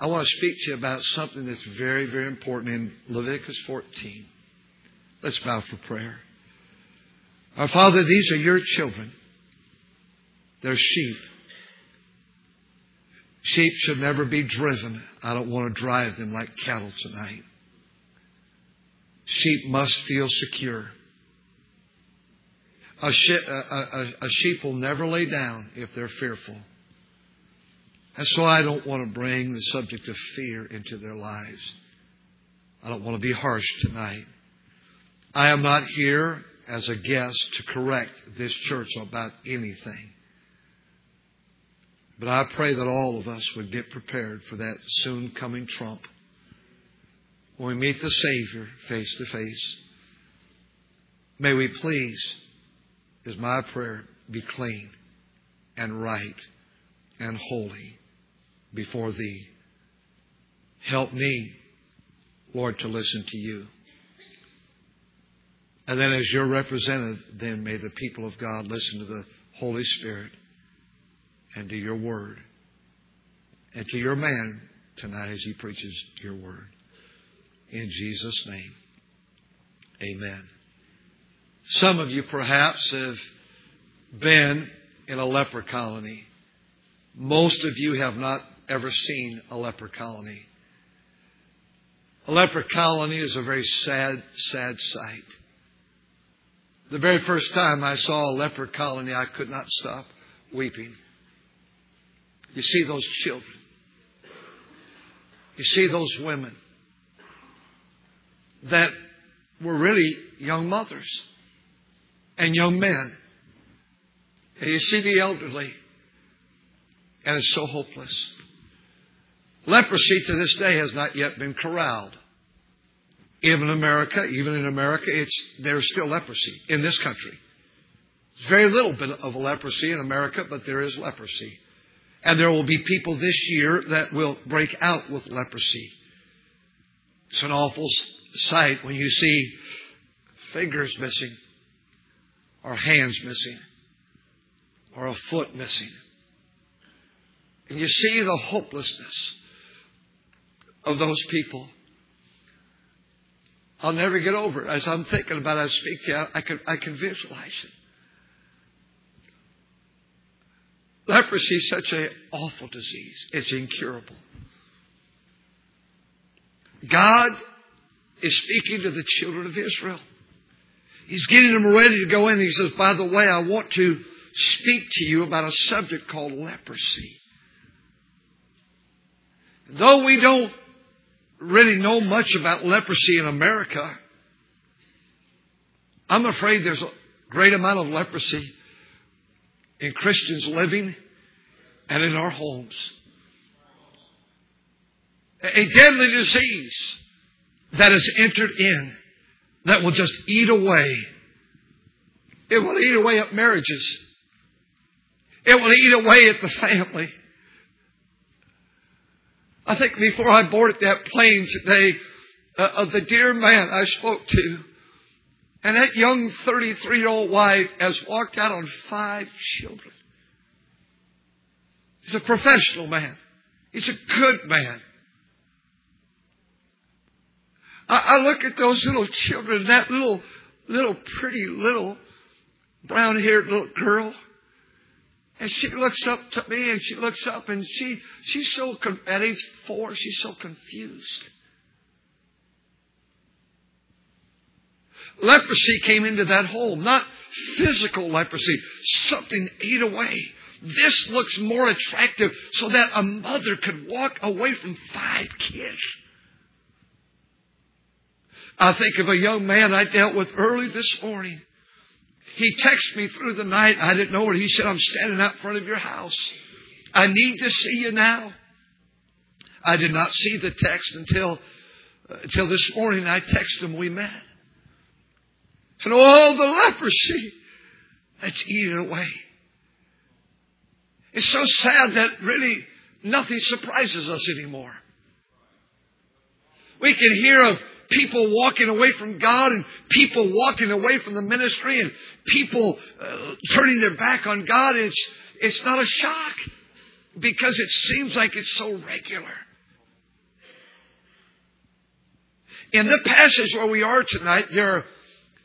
I want to speak to you about something that's very, very important in Leviticus 14. Let's bow for prayer. Our Father, these are your children. They're sheep. Sheep should never be driven. I don't want to drive them like cattle tonight. Sheep must feel secure. A sheep will never lay down if they're fearful. And so I don't want to bring the subject of fear into their lives. I don't want to be harsh tonight. I am not here as a guest to correct this church about anything. But I pray that all of us would get prepared for that soon coming trump. When we meet the Savior face to face, may we please, is my prayer, be clean and right and holy before Thee. Help me, Lord, to listen to You. And then as Your representative, then may the people of God listen to the Holy Spirit and to Your Word and to Your man tonight as he preaches Your Word. In Jesus' name, amen. Some of you perhaps have been in a leper colony. Most of you have not ever seen a leper colony. A leper colony is a very sad, sad sight. The very first time I saw a leper colony, I could not stop weeping. You see those children. You see those women that were really young mothers and young men. And you see the elderly. And it's so hopeless. Leprosy to this day has not yet been corralled. Even in America, there's still leprosy in this country. There's very little bit of leprosy in America, but there is leprosy. And there will be people this year that will break out with leprosy. It's an awful sight when you see fingers missing, or hands missing, or a foot missing. And you see the hopelessness of those people. I'll never get over it. As I'm thinking about it, I speak to you, I can visualize it. Leprosy is such an awful disease. It's incurable. God is speaking to the children of Israel. He's getting them ready to go in. He says, by the way, I want to speak to you about a subject called leprosy. Though we don't really know much about leprosy in America, I'm afraid there's a great amount of leprosy in Christians living and in our homes. A deadly disease that has entered in that will just eat away. It will eat away at marriages. It will eat away at the family. I think before I boarded that plane today, of the dear man I spoke to, and that young 33-year-old wife has walked out on 5 children. He's a professional man. He's a good man. I look at those little children, that little pretty little brown-haired little girl. And she looks up to me and she looks up and she's so, at age 4, she's so confused. Leprosy came into that home, not physical leprosy. Something ate away. This looks more attractive so that a mother could walk away from 5 kids. I think of a young man I dealt with early this morning. He texted me through the night. I didn't know it. He said, I'm standing out in front of your house. I need to see you now. I did not see the text until this morning. I texted him. We met. And all the leprosy that's eaten away. It's so sad that really nothing surprises us anymore. We can hear of people walking away from God and people walking away from the ministry and people turning their back on God. And it's not a shock because it seems like it's so regular. In the passage where we are tonight, there are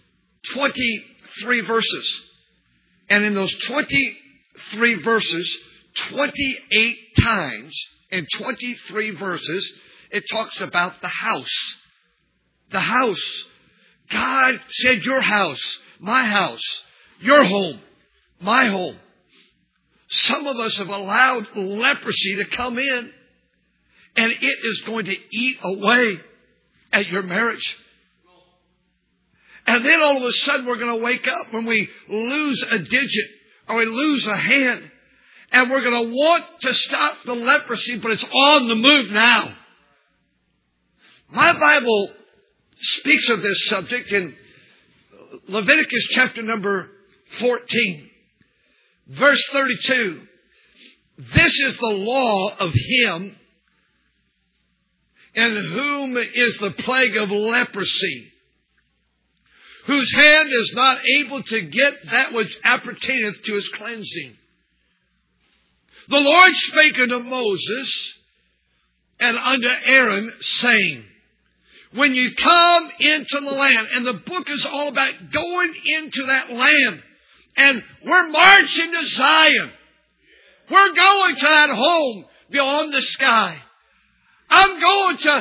23 verses. And in those 23 verses, 28 times in 23 verses, it talks about the house. The house. God said your house, my house, your home, my home. Some of us have allowed leprosy to come in, and it is going to eat away at your marriage. And then all of a sudden we're going to wake up when we lose a digit or we lose a hand, and we're going to want to stop the leprosy, but it's on the move now. My Bible speaks of this subject in Leviticus chapter number 14, verse 32. This is the law of him in whom is the plague of leprosy, whose hand is not able to get that which appertaineth to his cleansing. The Lord spake unto Moses and unto Aaron, saying, when you come into the land, and the book is all about going into that land, and we're marching to Zion. We're going to that home beyond the sky. I'm going to,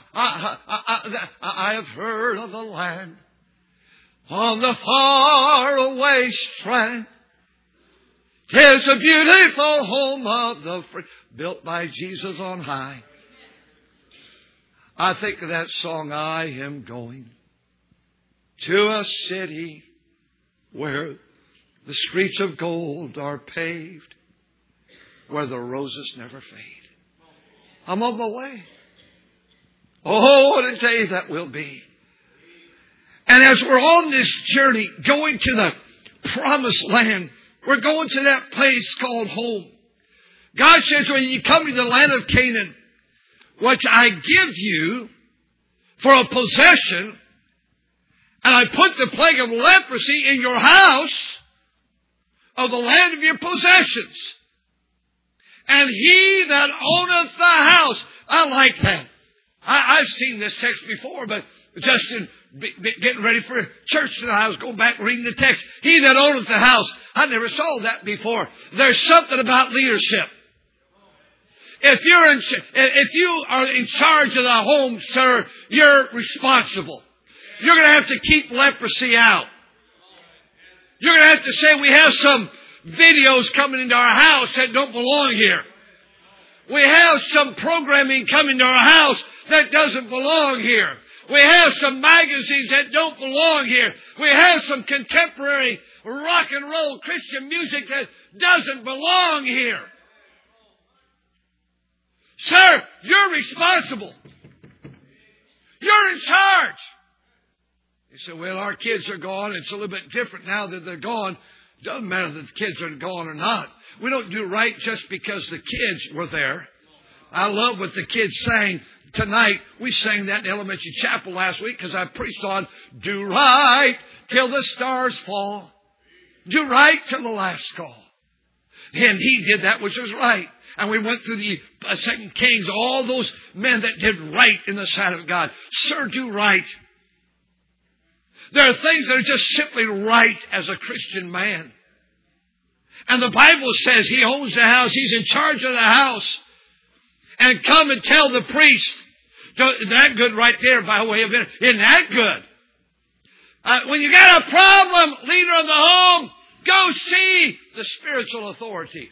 I have heard of the land on the faraway strand. 'Tis a beautiful home of the free, built by Jesus on high. I think of that song, I am going to a city where the streets of gold are paved, where the roses never fade. I'm on my way. Oh, what a day that will be. And as we're on this journey going to the promised land, we're going to that place called home. God says when you come to the land of Canaan, which I give you for a possession, and I put the plague of leprosy in your house of the land of your possessions. And he that owneth the house. I like that. I've seen this text before, but just in getting ready for church tonight, I was going back reading the text. He that owneth the house. I never saw that before. There's something about leadership. If you are in charge of the home, sir, you're responsible. You're going to have to keep leprosy out. You're going to have to say, we have some videos coming into our house that don't belong here. We have some programming coming to our house that doesn't belong here. We have some magazines that don't belong here. We have some contemporary rock and roll Christian music that doesn't belong here. Sir, you're responsible. You're in charge. You say, well, our kids are gone. It's a little bit different now that they're gone. Doesn't matter that the kids are gone or not. We don't do right just because the kids were there. I love what the kids sang tonight. We sang that in elementary chapel last week because I preached on do right till the stars fall. Do right till the last call. And he did that which was right. And we went through the 2 Kings, all those men that did right in the sight of God. Sir, do right. There are things that are just simply right as a Christian man. And the Bible says he owns the house. He's in charge of the house. And come and tell the priest. Isn't that good right there by way of it? Isn't that good? When you got a problem, leader of the home, go see the spiritual authority.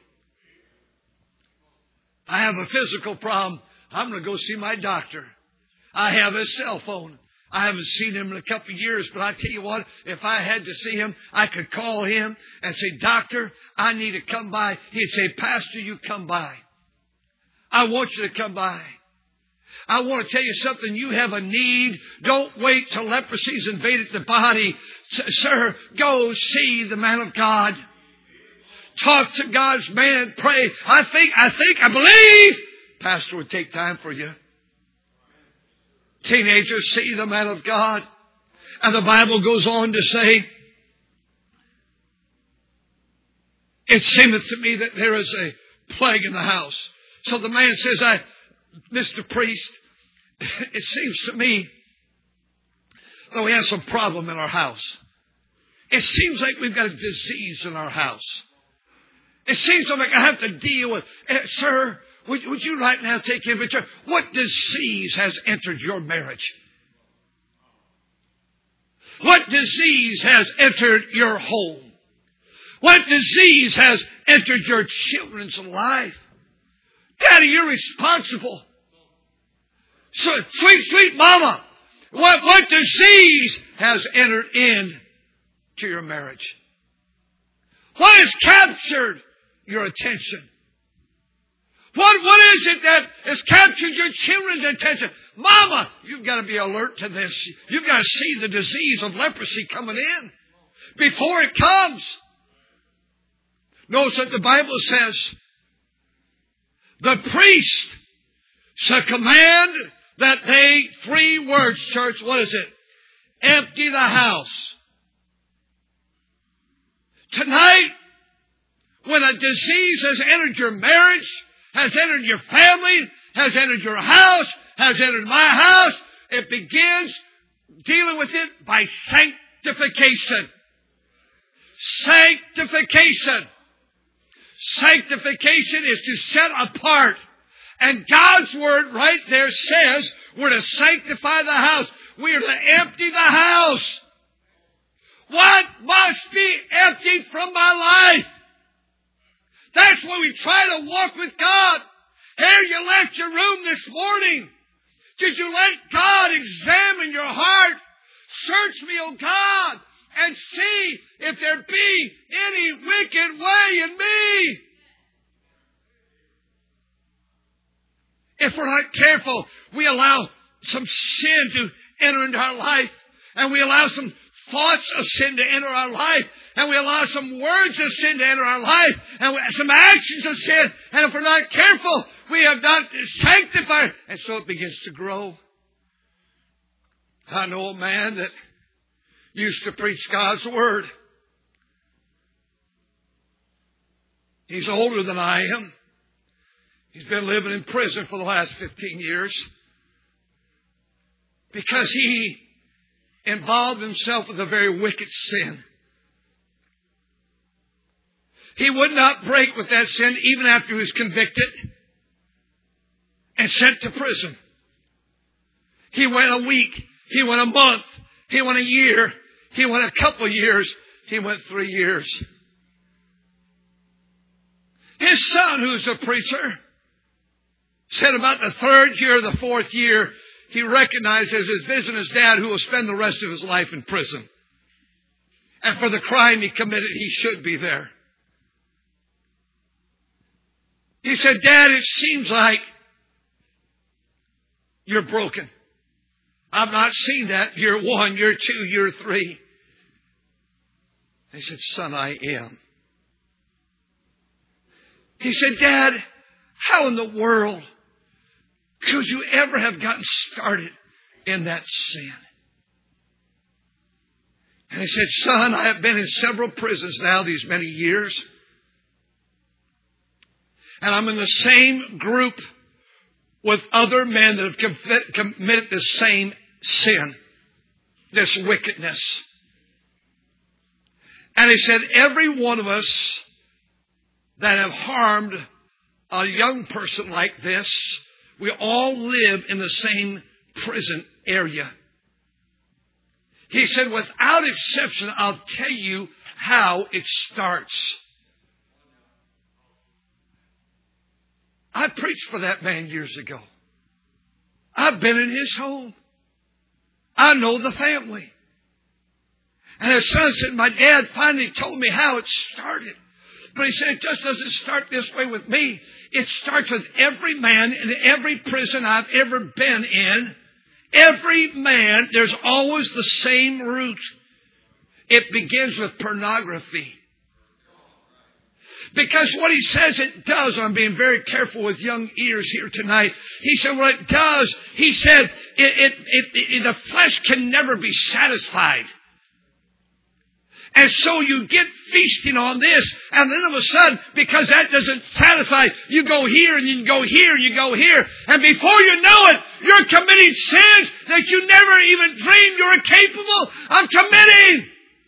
I have a physical problem. I'm going to go see my doctor. I have a cell phone. I haven't seen him in a couple of years, but I tell you what, if I had to see him, I could call him and say, Doctor, I need to come by. He'd say, Pastor, you come by. I want you to come by. I want to tell you something. You have a need. Don't wait till leprosy's invaded the body. Sir, go see the man of God. Talk to God's man. Pray. I believe Pastor would take time for you. Teenagers, see the man of God. And the Bible goes on to say, it seemeth to me that there is a plague in the house. So the man says, Mr. Priest, it seems to me that we have some problem in our house. It seems like we've got a disease in our house. It seems like I have to deal with, sir, would you right now take inventory? What disease has entered your marriage? What disease has entered your home? What disease has entered your children's life? Daddy, you're responsible. So, sweet mama, what disease has entered into your marriage? What has captured your attention? What is it that has captured your children's attention? Mama, you've got to be alert to this. You've got to see the disease of leprosy coming in before it comes. Notice that the Bible says, the priest shall command that they, 3 words, church, what is it? Empty the house. Tonight, when a disease has entered your marriage, has entered your family, has entered your house, has entered my house, it begins dealing with it by sanctification. Sanctification. Sanctification is to set apart. And God's Word right there says we're to sanctify the house. We are to empty the house. What must be emptied from my life? That's when we try to walk with God. Here you left your room this morning. Did you let God examine your heart? Search me, O God, and see if there be any wicked way in me. If we're not careful, we allow some sin to enter into our life, and we allow some thoughts of sin to enter our life, and we allow some words of sin to enter our life, and some actions of sin, and if we're not careful, we have not sanctified, and so it begins to grow. I know a man that used to preach God's Word. He's older than I am. He's been living in prison for the last 15 years because he involved himself with a very wicked sin. He would not break with that sin even after he was convicted and sent to prison. He went a week. He went a month. He went a year. He went a couple of years. He went 3 years. His son, who's a preacher, said about the 3rd year or the 4th year, he recognizes his visiting his dad, who will spend the rest of his life in prison. And for the crime he committed, he should be there. He said, Dad, it seems like you're broken. I've not seen that year 1, year 2, year 3. He said, son, I am. He said, Dad, how in the world could you ever have gotten started in that sin? And he said, son, I have been in several prisons now these many years. And I'm in the same group with other men that have committed the same sin, this wickedness. And he said, every one of us that have harmed a young person like this, we all live in the same prison area. He said, without exception, I'll tell you how it starts. I preached for that man years ago. I've been in his home. I know the family. And his son said, my dad finally told me how it started. But he said, it just doesn't start this way with me. It starts with every man in every prison I've ever been in. Every man, there's always the same root. It begins with pornography. Because what he says it does, and I'm being very careful with young ears here tonight. He said what it does, he said, the flesh can never be satisfied. And so you get feasting on this, and then all of a sudden, because that doesn't satisfy, you go here and you go here and you go here. And before you know it, you're committing sins that you never even dreamed you were capable of committing.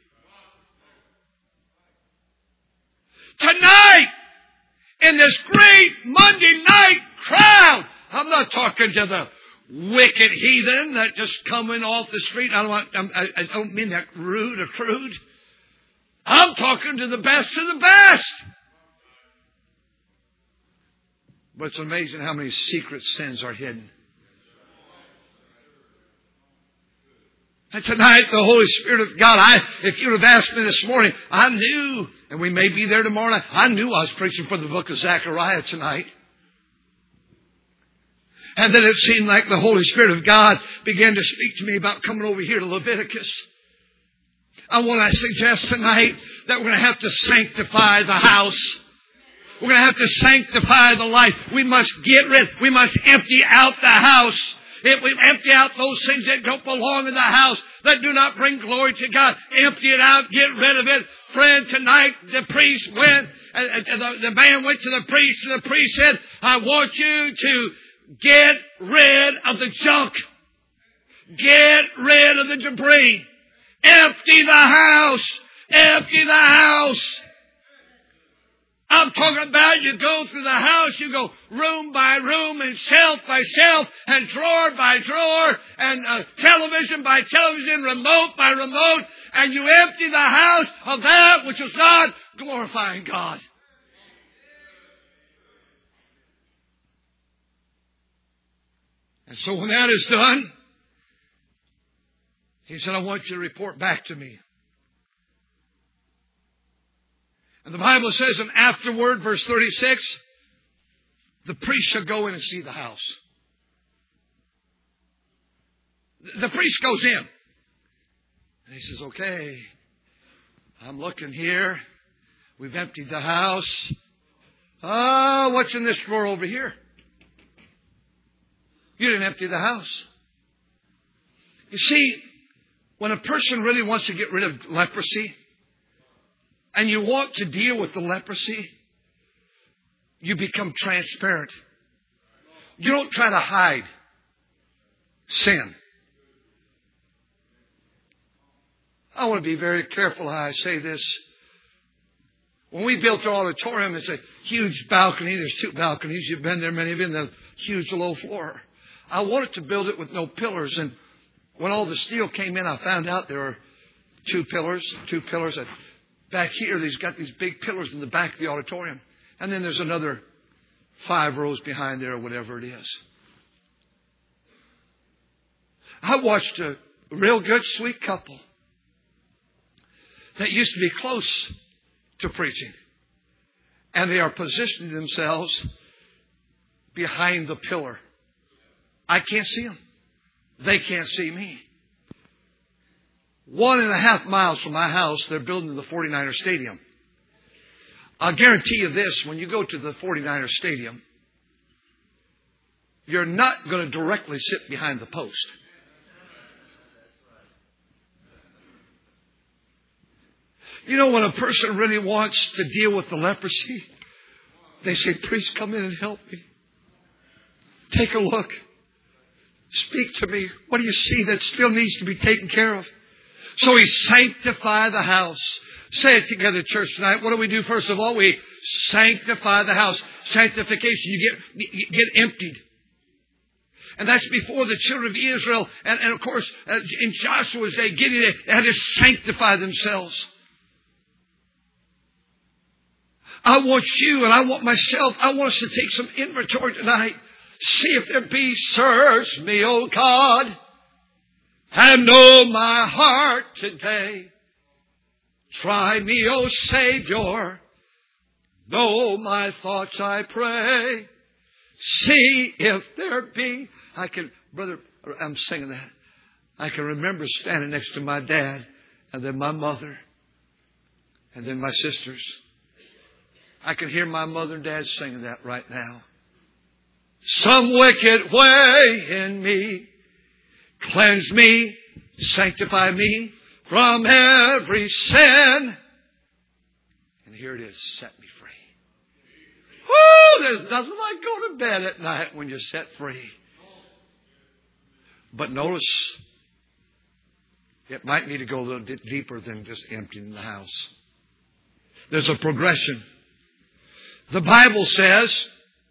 Tonight, in this great Monday night crowd, I'm not talking to the wicked heathen that just coming off the street. I don't mean that rude or crude. I'm talking to the best of the best. But it's amazing how many secret sins are hidden. And tonight, the Holy Spirit of God, if you would have asked me this morning, I knew, and we may be there tomorrow night, I knew I was preaching from the book of Zechariah tonight. And then it seemed like the Holy Spirit of God began to speak to me about coming over here to Leviticus. I want to suggest tonight that we're going to have to sanctify the house. We're going to have to sanctify the life. We must get rid. We must empty out the house. If we empty out those things that don't belong in the house, that do not bring glory to God, empty it out, get rid of it. Friend, tonight the priest went, the man went to the priest, and the priest said, I want you to get rid of the junk. Get rid of the debris. Empty the house. Empty the house. I'm talking about you go through the house, you go room by room and shelf by shelf and drawer by drawer and television by television, remote by remote, and you empty the house of that which is not glorifying God. And so when that is done, he said, I want you to report back to me. And the Bible says, and afterward, verse 36, the priest shall go in and see the house. The priest goes in. And he says, okay, I'm looking here. We've emptied the house. Oh, what's in this drawer over here? You didn't empty the house. You see, when a person really wants to get rid of leprosy, and you want to deal with the leprosy, you become transparent. You don't try to hide sin. I want to be very careful how I say this. When we built our auditorium, it's a huge balcony. There's 2 balconies. You've been there, many of you, in the huge low floor. I wanted to build it with no pillars. And when all the steel came in, I found out there were 2 pillars. That back here, he's got these big pillars in the back of the auditorium. And then there's another 5 rows behind there or whatever it is. I watched a real good, sweet couple that used to be close to preaching. And they are positioning themselves behind the pillar. I can't see them. They can't see me. 1.5 miles from my house, they're building the 49er Stadium. I'll guarantee you this, when you go to the 49er Stadium, you're not going to directly sit behind the post. You know, when a person really wants to deal with the leprosy, they say, priest, come in and help me. Take a look. Speak to me. What do you see that still needs to be taken care of? So we sanctify the house. Say it together, church, tonight. What do we do first of all? We sanctify the house. Sanctification. You get emptied. And that's before the children of Israel. And of course, in Joshua's day, Gideon, they had to sanctify themselves. I want you and I want myself. I want us to take some inventory tonight. See if there be. Search me, O God, and know my heart today. Try me, O Savior. Know my thoughts, I pray. See if there be. Brother, I'm singing that. I can remember standing next to my dad, and then my mother, and then my sisters. I can hear my mother and dad singing that right now. Some wicked way in me, cleanse me, sanctify me from every sin. And here it is, set me free. Woo! There's nothing like going to bed at night when you're set free. But notice, it might need to go a little bit deeper than just emptying the house. There's a progression. The Bible says,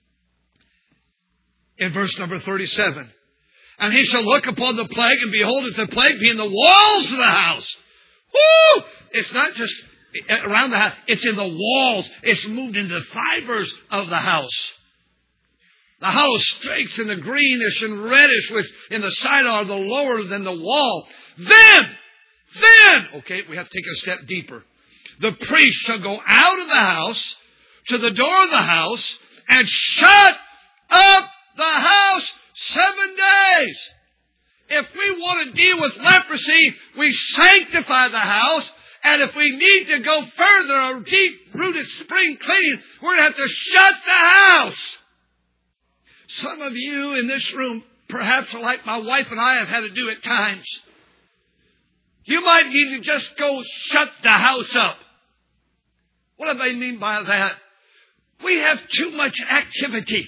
in verse number 37, and he shall look upon the plague, and behold, if the plague be in the walls of the house. Woo! It's not just around the house. It's in the walls. It's moved into the fibers of the house. The hollow streaks in the greenish and reddish, which in the side are the lower than the wall. Then, okay, we have to take a step deeper. The priest shall go out of the house to the door of the house and shut up the house 7 days. If we want to deal with leprosy, we sanctify the house. And if we need to go further, a deep-rooted spring cleaning, we're going to have to shut the house. Some of you in this room perhaps are like my wife and I have had to do at times. You might need to just go shut the house up. What do I mean by that? We have too much activity.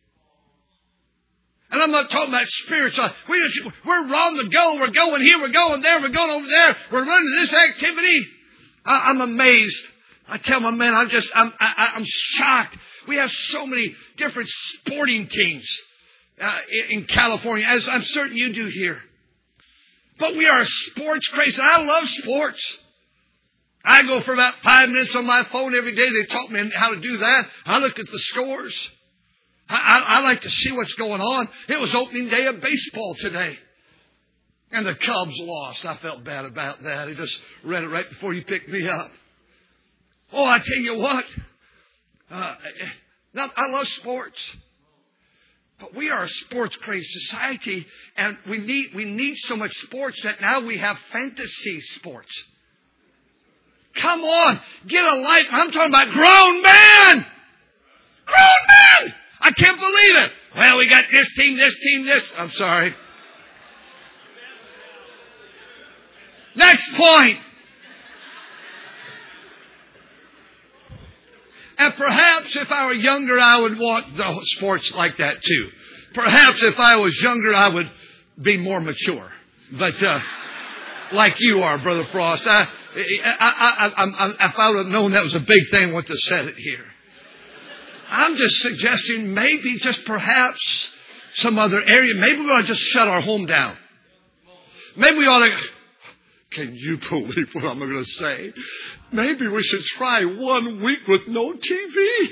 And I'm not talking about spiritual. We're on the go. We're going here. We're going there. We're going over there. We're running this activity. I'm amazed. I tell my men, I'm shocked. We have so many different sporting teams in California, as I'm certain you do here. But we are sports crazy. I love sports. I go for about 5 minutes on my phone every day. They taught me how to do that. I look at the scores. I like to see what's going on. It was opening day of baseball today. And the Cubs lost. I felt bad about that. I just read it right before you picked me up. Oh, I tell you what. I love sports. But we are a sports crazed society. And we need so much sports that now we have fantasy sports. Come on. Get a life. I'm talking about grown men. Grown men. I can't believe it. Well, we got this team, this. I'm sorry. Next point. And perhaps if I were younger, I would want the sports like that too. Perhaps if I was younger, I would be more mature. But like you are, Brother Frost. If I would have known that was a big thing, I wouldn't have said it here. I'm just suggesting maybe just perhaps some other area. Maybe we ought to just shut our home down. Maybe we ought to... Can you believe what I'm going to say? Maybe we should try 1 week with no TV.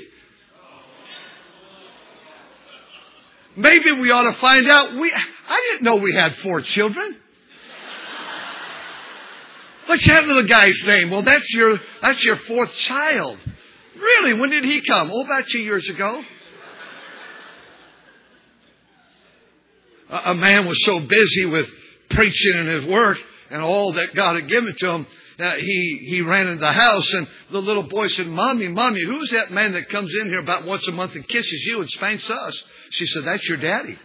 Maybe we ought to find out. I didn't know we had 4 children. What's that little guy's name? Well, that's your 4th child. Really? When did he come? Oh, about 2 years ago. A man was so busy with preaching and his work and all that God had given to him, he ran into the house and the little boy said, Mommy, who's that man that comes in here about once a month and kisses you and spanks us? She said, that's your daddy.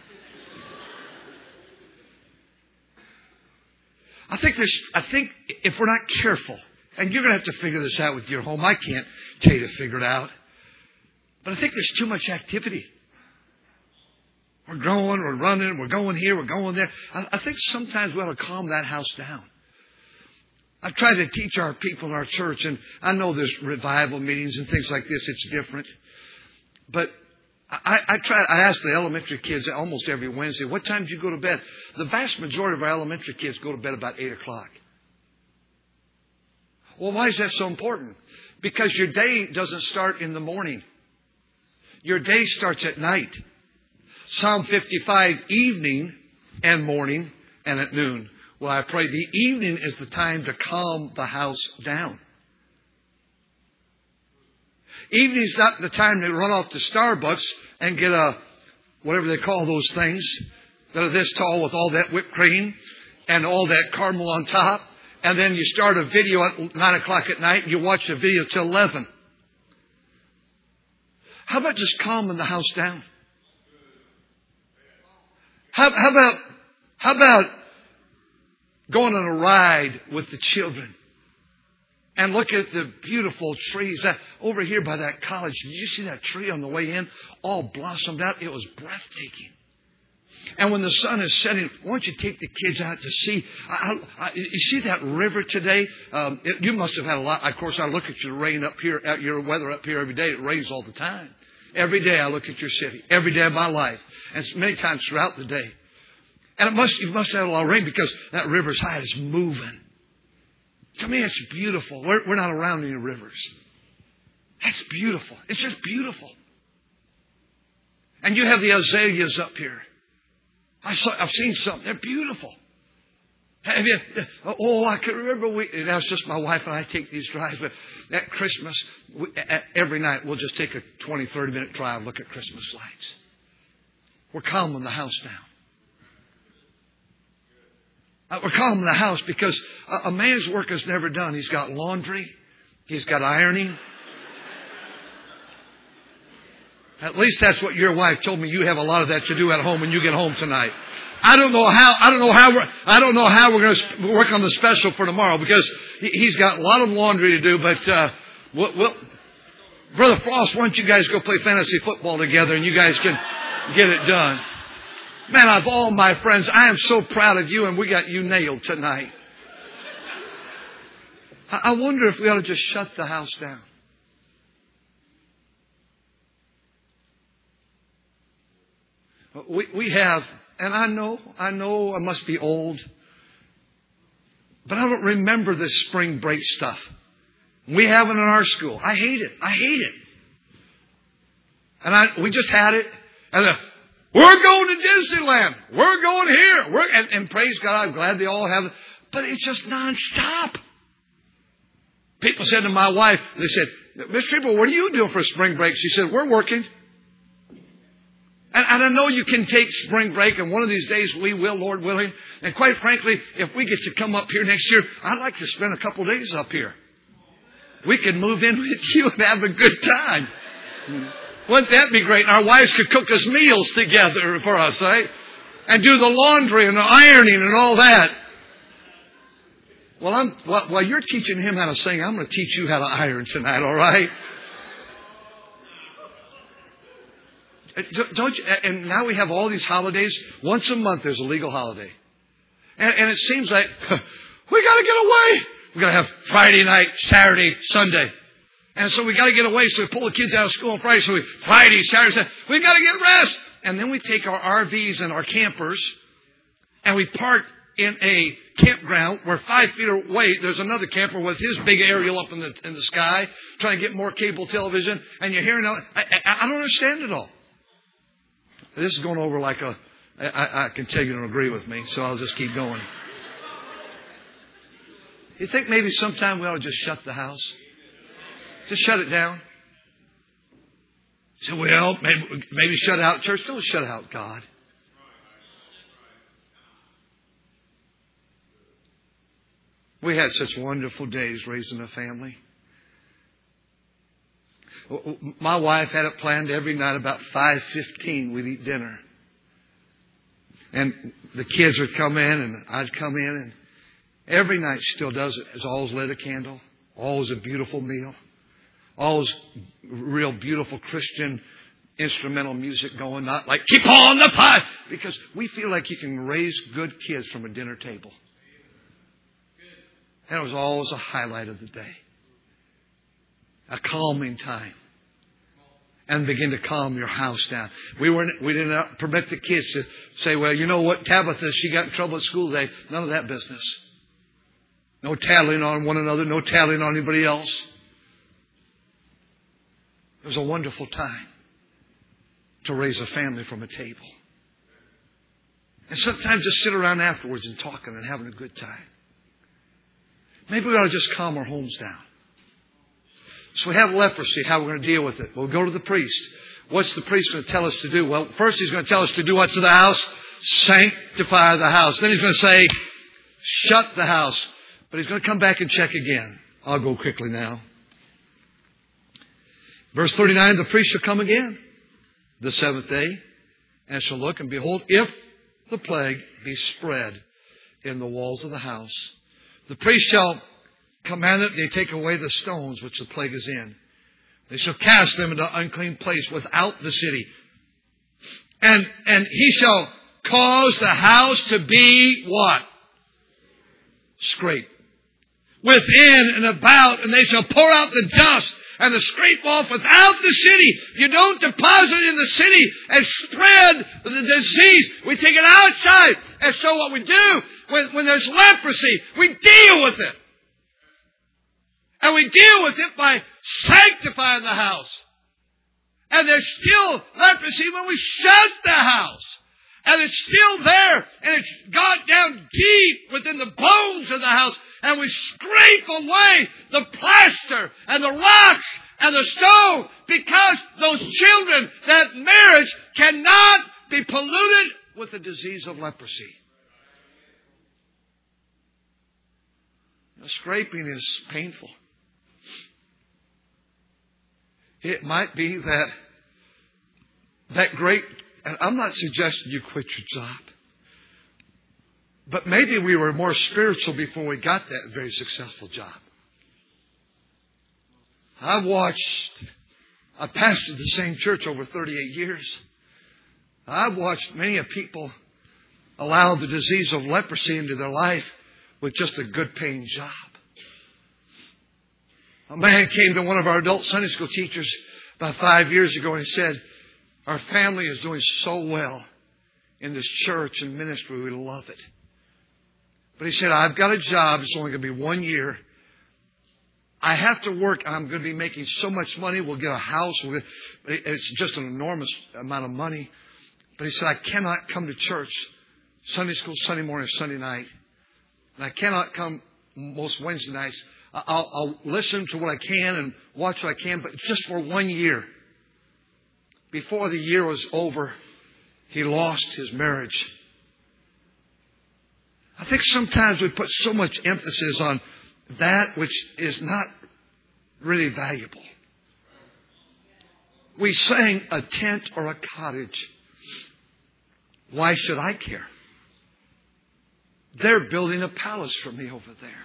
I think if we're not careful, and you're going to have to figure this out with your home. I can't tell you to figure it out. But I think there's too much activity. We're growing, we're running, we're going here, we're going there. I think sometimes we ought to calm that house down. I've tried to teach our people in our church, and I know there's revival meetings and things like this. It's different. But I ask the elementary kids almost every Wednesday, what time do you go to bed? The vast majority of our elementary kids go to bed about 8 o'clock. Well, why is that so important? Because your day doesn't start in the morning. Your day starts at night. Psalm 55, evening and morning and at noon. Well, I pray the evening is the time to calm the house down. Evening's not the time to run off to Starbucks and get whatever they call those things that are this tall with all that whipped cream and all that caramel on top. And then you start a video at 9 o'clock at night and you watch the video till 11. How about just calming the house down? How about going on a ride with the children. And look at the beautiful trees. Over here by that college, did you see that tree on the way in? All blossomed out. It was breathtaking. And when the sun is setting, why don't you take the kids out to see? You see that river today? You must have had a lot. Of course, I look at your rain up here, at your weather up here every day. It rains all the time. Every day I look at your city. Every day of my life. And many times throughout the day. And you must have had a lot of rain because that river's high. It's moving. To me, it's beautiful. We're not around any rivers. That's beautiful. It's just beautiful. And you have the azaleas up here. I've seen some. They're beautiful. Have you? Oh, I can remember. That's just my wife and I take these drives. But at Christmas, every night we'll just take a 20, 30-minute drive, look at Christmas lights. We're calming the house down. We're calming the house because a man's work is never done. He's got laundry. He's got ironing. At least that's what your wife told me. You have a lot of that to do at home when you get home tonight. I don't know how we're going to work on the special for tomorrow because he's got a lot of laundry to do. But Brother Frost, why don't you guys go play fantasy football together and you guys can get it done. Man, of all my friends, I am so proud of you, and we got you nailed tonight. I wonder if we ought to just shut the house down. We have, and I know I must be old, but I don't remember this spring break stuff. We have it in our school. I hate it. And we just had it, and we're going to Disneyland. We're going here. And praise God, I'm glad they all have it. But it's just nonstop. People said to my wife, they said, Miss Trieber, what are you doing for spring break? She said, we're working. And I know you can take spring break, and one of these days we will, Lord willing. And quite frankly, if we get to come up here next year, I'd like to spend a couple days up here. We could move in with you and have a good time. Wouldn't that be great? And our wives could cook us meals together for us, right? And do the laundry and the ironing and all that. Well, while you're teaching him how to sing, I'm going to teach you how to iron tonight, all right? Don't you? And now we have all these holidays. Once a month there's a legal holiday. And it seems like we got to get away. We're going to have Friday night, Saturday, Sunday. And so we got to get away. So we pull the kids out of school on Friday. So Friday, Saturday, Sunday. We got to get rest. And then we take our RVs and our campers and we park in a campground where 5 feet away there's another camper with his big aerial up in the sky trying to get more cable television. And you're hearing, I don't understand it all. This is going over like I can tell you don't agree with me, so I'll just keep going. You think maybe sometime we ought to just shut the house? Just shut it down? So, well, maybe shut out church. Don't shut out God. We had such wonderful days raising a family. My wife had it planned every night about 5:15 we'd eat dinner. And the kids would come in and I'd come in, and every night she still does it. It's always lit a candle, always a beautiful meal, always real beautiful Christian instrumental music going, not like keep on the pie, because we feel like you can raise good kids from a dinner table. And it was always a highlight of the day. A calming time. And begin to calm your house down. We didn't permit the kids to say, well, you know what, Tabitha, she got in trouble at school today. None of that business. No tattling on one another. No tattling on anybody else. It was a wonderful time to raise a family from a table. And sometimes just sit around afterwards and talking and having a good time. Maybe we ought to just calm our homes down. So we have leprosy. How we're going to deal with it? We'll go to the priest. What's the priest going to tell us to do? Well, first he's going to tell us to do what to the house? Sanctify the house. Then he's going to say, shut the house. But he's going to come back and check again. I'll go quickly now. Verse 39, the priest shall come again the seventh day, and shall look, and behold, if the plague be spread in the walls of the house. The priest shall command that they take away the stones which the plague is in. They shall cast them into an unclean place without the city. And he shall cause the house to be what? Scraped. Within and about, and they shall pour out the dust and the scrape off without the city. You don't deposit it in the city and spread the disease. We take it outside. And so what we do, when there's leprosy, we deal with it. And we deal with it by sanctifying the house. And there's still leprosy when we shut the house. And it's still there. And it's got down deep within the bones of the house. And we scrape away the plaster and the rocks and the stone. Because those children, that marriage cannot be polluted with the disease of leprosy. The scraping is painful. It might be that great, and I'm not suggesting you quit your job, but maybe we were more spiritual before we got that very successful job. I pastored the same church over 38 years. I've watched many of people allow the disease of leprosy into their life with just a good paying job. A man came to one of our adult Sunday school teachers about 5 years ago and he said, our family is doing so well in this church and ministry. We love it. But he said, I've got a job. It's only going to be 1 year. I have to work. I'm going to be making so much money. We'll get a house. It's just an enormous amount of money. But he said, I cannot come to church Sunday school, Sunday morning, Sunday night. And I cannot come most Wednesday nights. I'll listen to what I can and watch what I can, but just for 1 year. Before the year was over, he lost his marriage. I think sometimes we put so much emphasis on that which is not really valuable. We sang a tent or a cottage. Why should I care? They're building a palace for me over there.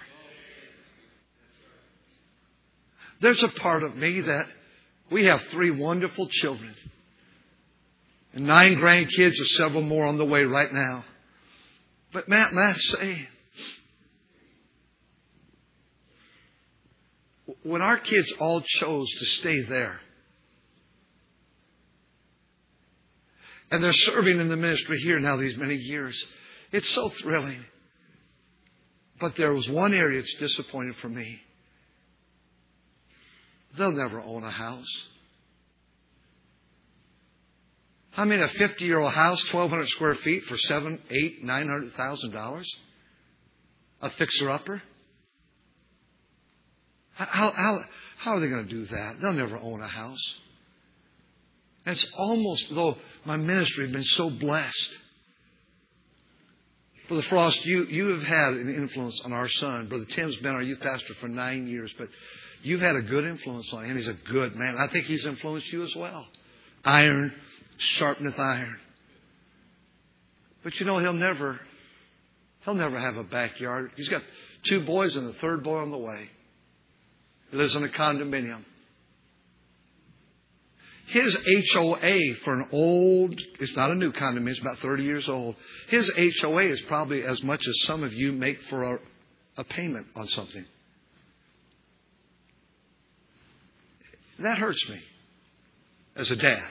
There's a part of me that we have 3 wonderful children and 9 grandkids and several more on the way right now. But may I say, when our kids all chose to stay there, and they're serving in the ministry here now these many years, it's so thrilling. But there was one area that's disappointing for me. They'll never own a house. I mean, a 50-year-old house, 1,200 square feet for $700,000, $800,000, $900,000? A fixer-upper? How are they going to do that? They'll never own a house. And it's almost though my ministry has been so blessed. Brother Frost, you have had an influence on our son. Brother Tim's been our youth pastor for 9 years, but you've had a good influence on him. He's a good man. I think he's influenced you as well. Iron sharpeneth iron. But you know, he'll never have a backyard. He's got 2 boys and a 3rd boy on the way. He lives in a condominium. His HOA for an old, it's not a new condominium, it's about 30 years old. His HOA is probably as much as some of you make for a payment on something. That hurts me as a dad.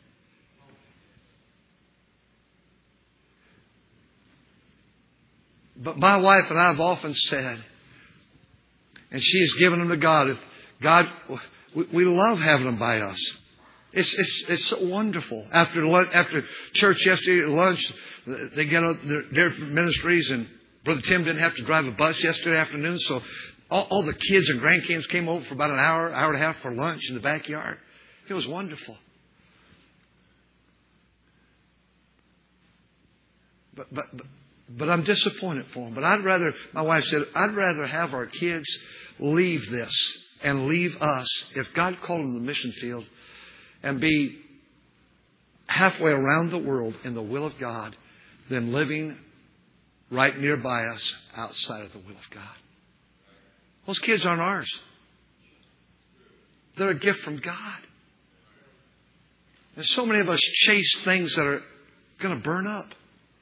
But my wife and I have often said, and she has given them to God, we love having them by us. It's so wonderful. After church yesterday at lunch, they get out their ministries, and Brother Tim didn't have to drive a bus yesterday afternoon, so all the kids and grandkids came over for about an hour and a half for lunch in the backyard. It was wonderful. But I'm disappointed for them. But my wife said, I'd rather have our kids leave this and leave us, if God called them to the mission field, and be halfway around the world in the will of God than living right nearby us outside of the will of God. Those kids aren't ours. They're a gift from God. And so many of us chase things that are going to burn up.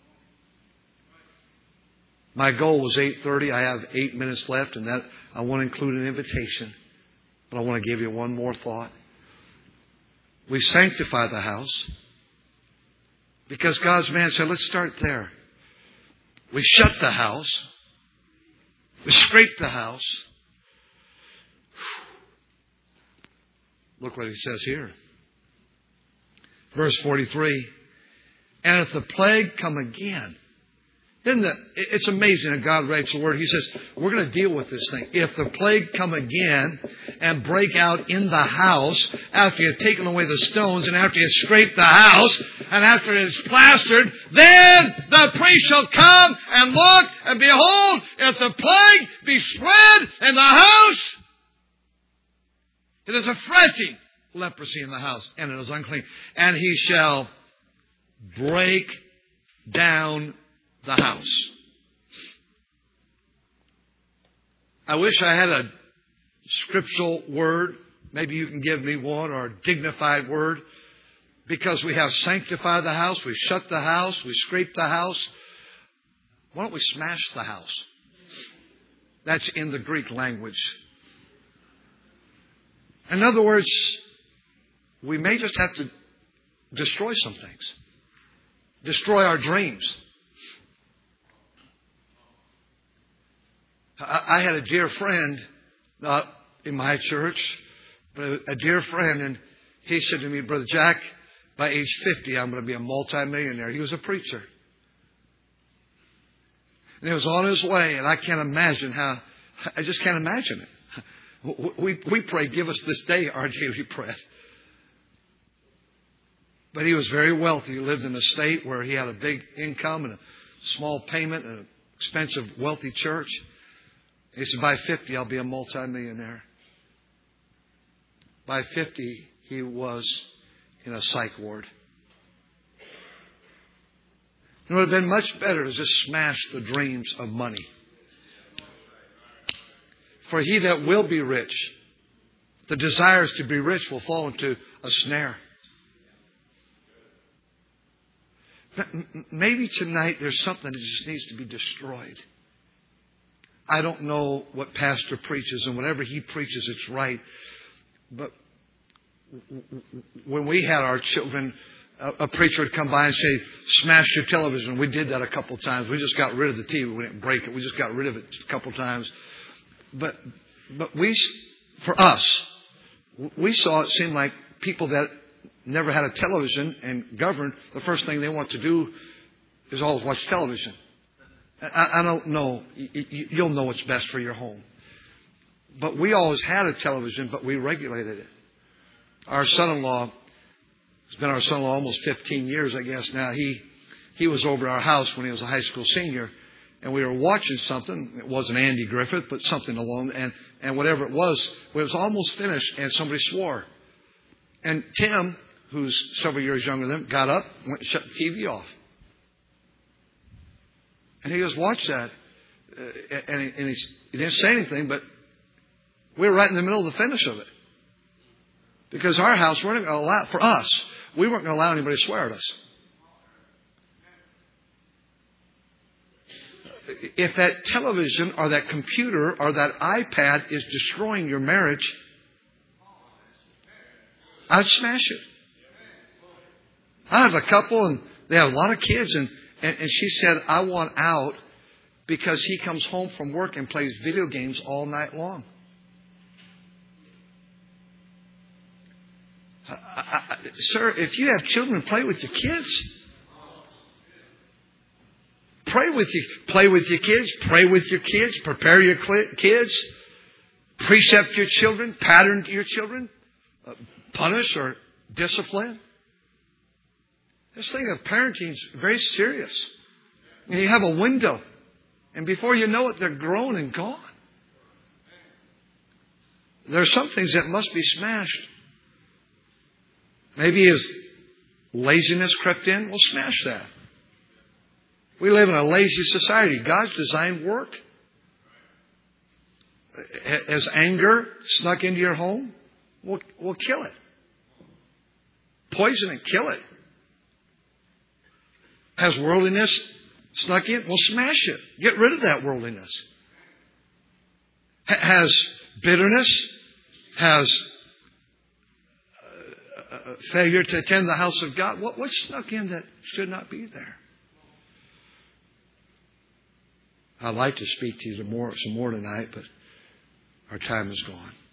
My goal was 8:30. I have 8 minutes left, and that I want to include an invitation. But I want to give you one more thought. We sanctify the house because God's man said, let's start there. We shut the house. We scrape the house. Look what he says here. Verse 43. And if the plague come again. It's amazing that God writes the word. He says, we're going to deal with this thing. If the plague come again and break out in the house, after you've taken away the stones and after you've scraped the house and after it's plastered, then the priest shall come and look, and behold, if the plague be spread in the house, it is a fretting leprosy in the house, and it is unclean. And he shall break down the house. I wish I had a scriptural word. Maybe you can give me one, or a dignified word. Because we have sanctified the house, we shut the house, we scrape the house. Why don't we smash the house? That's in the Greek language. In other words, we may just have to destroy some things. Destroy our dreams. I had a dear friend, not in my church, but a dear friend, and he said to me, Brother Jack, by age 50, I'm going to be a multimillionaire. He was a preacher. And he was on his way, and I can't imagine I just can't imagine it. We prayed, give us this day our daily bread. But he was very wealthy. He lived in a state where he had a big income and a small payment and an expensive, wealthy church. He said, by 50, I'll be a multimillionaire. By 50, he was in a psych ward. It would have been much better to just smash the dreams of money. For he that will be rich, the desires to be rich will fall into a snare. Maybe tonight there's something that just needs to be destroyed. I don't know what pastor preaches, and whatever he preaches, it's right. But when we had our children, a preacher would come by and say, smash your television. We did that a couple of times. We just got rid of the TV. We didn't break it. We just got rid of it a couple of times. But for us, we saw it seemed like people that never had a television and governed, the first thing they want to do is always watch television. I don't know. You'll know what's best for your home. But we always had a television, but we regulated it. Our son-in-law, it's been our son-in-law almost 15 years, I guess now. He was over at our house when he was a high school senior, and we were watching something. It wasn't Andy Griffith, but something along, and whatever it was almost finished, and somebody swore. And Tim, who's several years younger than him, got up, went and shut the TV off. And he goes, watch that. And he didn't say anything, but we were right in the middle of the finish of it. Because our house, we weren't going to allow, for us, we weren't going to allow anybody to swear at us. If that television or that computer or that iPad is destroying your marriage, I'd smash it. I have a couple and they have a lot of kids and she said, I want out because he comes home from work and plays video games all night long. Sir, if you have children, play with your kids. Play with your kids. Pray with your kids. Prepare your kids. Precept your children. Pattern your children. Punish or discipline. This thing of parenting is very serious. And you have a window. And before you know it, they're grown and gone. There are some things that must be smashed. Maybe his laziness crept in. Well, smash that. We live in a lazy society. God's designed work. Has anger snuck into your home? We'll kill it. Poison it, kill it. Has worldliness snuck in? We'll smash it. Get rid of that worldliness. Has bitterness, has failure to attend the house of God? What snuck in that should not be there? I'd like to speak to you some more tonight, but our time is gone.